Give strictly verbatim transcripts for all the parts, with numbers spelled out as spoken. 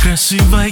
красивая,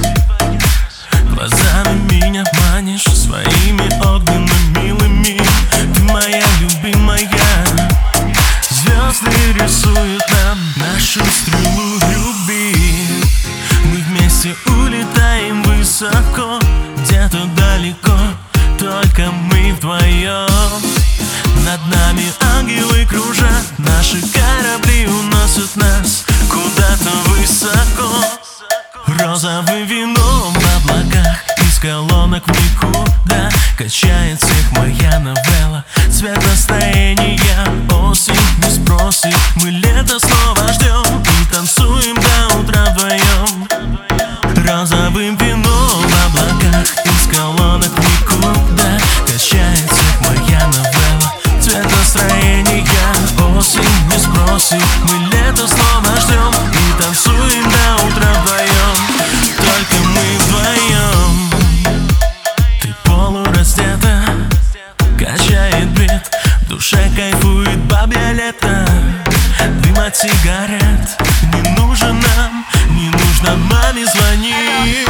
глазами меня манишь своими огненными милыми. Ты моя любимая, звезды рисуют нам нашу стрелу любви. Мы вместе улетаем высоко, где-то далеко, только мы вдвоем. Над нами ангелы кружат, наши корабли уносят нас куда-то высоко. Розовым вином в облаках, из колонок в никуда качает всех моя новелла. Цвет настроения осень не спросит, мы лето снова ждем и танцуем до утра вдвоем. Розовым вином в облаках, из колонок в никуда качает всех моя новелла. Цвет настроения осень не спросит, мы лето снова ждем и танцуем до утра вдвоем. Только мы вдвоем. Ты полураздета, качает бит, в душе кайфует бабье лето. Дым от сигарет не нужен нам, не нужно маме звонить.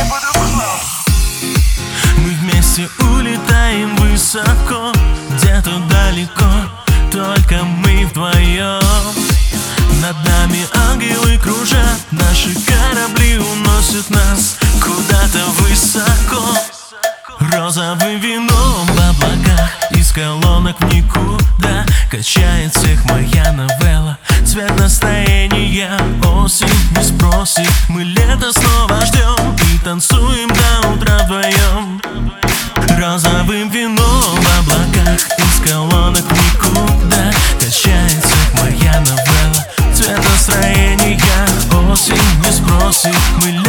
Мы вместе улетаем высоко, где-то далеко, только мы вдвоем. Над нами ангелы кружат, наши корабли уносят нас куда-то высоко. Розовым вином в облаках, из колонок в никуда качает всех моя новелла. Цвет настроения осень не спросит, мы лето снова ждем и танцуем до утра вдвоем. Розовым вином в облаках, из колонок в никуда качает всех моя новелла. Цвет настроения осень не спросит, мы